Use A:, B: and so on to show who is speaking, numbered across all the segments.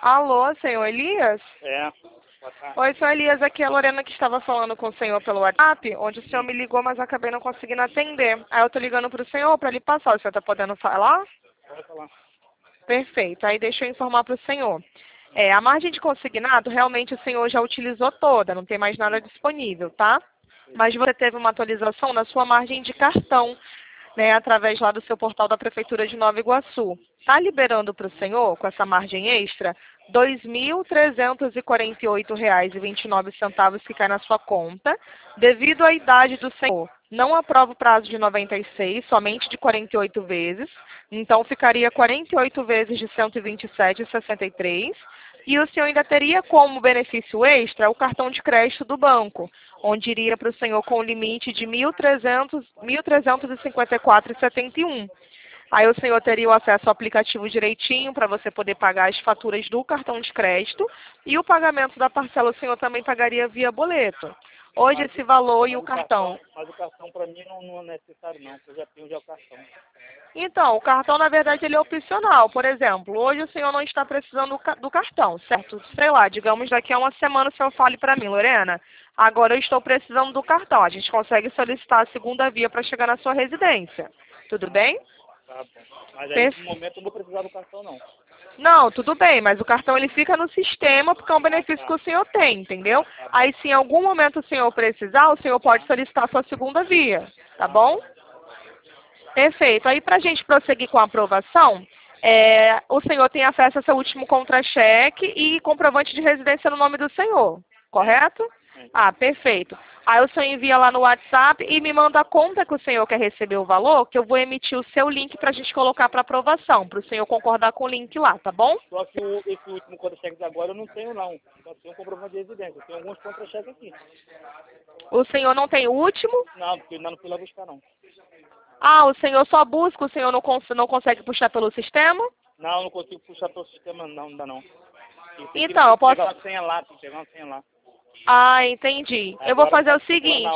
A: Alô, senhor Elias?
B: É. Boa tarde.
A: Oi, senhor Elias, aqui é a Lorena que estava falando com o senhor pelo WhatsApp, onde o senhor me ligou, mas acabei não conseguindo atender. Aí eu tô ligando pro senhor para lhe passar. O senhor tá podendo falar?
B: Pode falar.
A: Perfeito. Aí deixa eu informar pro senhor. A margem de consignado, realmente o senhor já utilizou toda, não tem mais nada disponível, tá? Mas você teve uma atualização na sua margem de cartão, né, através lá do seu portal da Prefeitura de Nova Iguaçu. Está liberando para o senhor, com essa margem extra, R$ 2.348,29 que cai na sua conta, devido à idade do senhor. Não aprova o prazo de 96, somente de 48 vezes. Então, ficaria 48 vezes de R$ 127,63. E o senhor ainda teria como benefício extra o cartão de crédito do banco, onde iria para o senhor com limite de R$ 1.354,71. Aí o senhor teria o acesso ao aplicativo direitinho para você poder pagar as faturas do cartão de crédito e o pagamento da parcela o senhor também pagaria via boleto. Hoje esse valor e o cartão.
B: Mas o cartão para mim não é necessário não, porque eu já tenho o cartão.
A: Então, o cartão, na verdade, ele é opcional. Por exemplo, hoje o senhor não está precisando do cartão, certo? Sei lá, digamos daqui a uma semana o senhor fale para mim, Lorena, agora eu estou precisando do cartão. A gente consegue solicitar a segunda via para chegar na sua residência. Tudo bem?
B: Tá bom. Mas aí, no momento, eu não vou precisar do cartão, não.
A: Não, tudo bem, mas o cartão ele fica no sistema porque é um benefício que o senhor tem, entendeu? Aí, se em algum momento o senhor precisar, o senhor pode solicitar a sua segunda via, tá bom? Perfeito. Aí, para a gente prosseguir com a aprovação, o senhor tem acesso ao seu último contra-cheque e comprovante de residência no nome do senhor, correto? Ah, perfeito. Aí o senhor envia lá no WhatsApp e me manda a conta que o senhor quer receber o valor, que eu vou emitir o seu link para a gente colocar para aprovação, para o senhor concordar com o link lá, tá bom?
B: Só que esse último contra-cheque de agora eu não tenho, não. Só tenho um comprovante de residência. Eu tenho alguns contra-cheques aqui.
A: O senhor não tem o último?
B: Não, porque ainda não fui lá buscar, não.
A: Ah, o senhor só busca, o senhor não consegue puxar pelo sistema?
B: Não, não consigo puxar pelo sistema, não, ainda não.
A: Então, eu posso...
B: Pegar uma senha lá, tem que pegar uma senha lá.
A: Ah, entendi. Eu vou fazer o seguinte,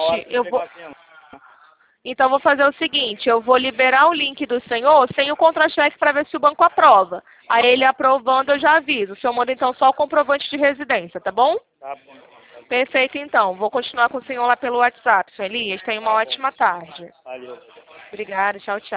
A: Então, eu vou fazer o seguinte, eu vou liberar o link do senhor sem o contra-cheque para ver se o banco aprova. Aí ele aprovando, eu já aviso. O senhor manda, então, só o comprovante de residência, tá bom?
B: Tá bom.
A: Perfeito, então. Vou continuar com o senhor lá pelo WhatsApp, senhor Elias. Tenha uma ótima tarde.
B: Valeu.
A: Obrigada, tchau, tchau.